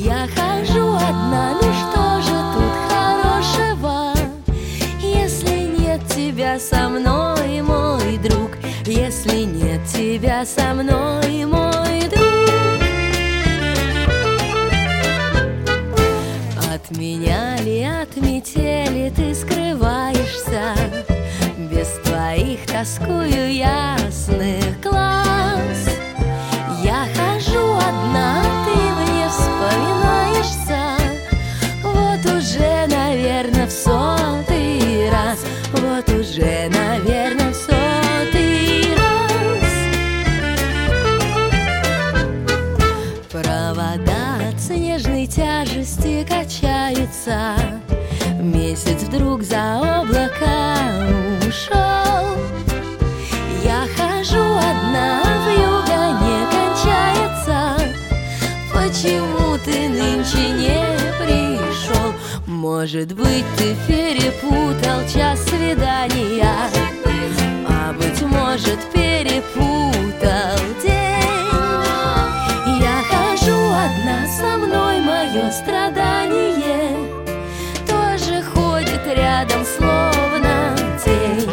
Я хожу одна, ну что же тут хорошего, если нет тебя со мной, мой друг, если нет тебя со мной, мой друг. От меня ли, от метели ты скрываешься? Без твоих тоскую ясных глаз. Я хожу одна, ты мне вспоминаешься. Вот уже, наверно, в сотый раз. Вот уже, наверно, в сотый раз. Провода от снежной тяжести качаются. Месяц вдруг за облака ушел. Я хожу одна, вьюга не кончается. Почему ты нынче не пришел? Может быть, ты перепутал час свидания, а быть может, перепутал день. Я хожу одна, со мной мое страдание тоже ходит рядом, словно тень.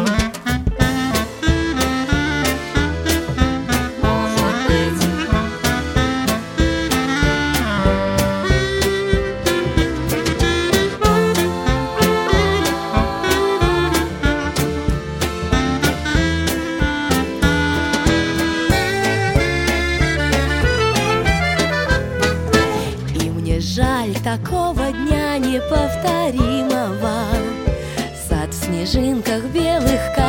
И мне жаль такого дня неповторимого. Сад в снежинках белых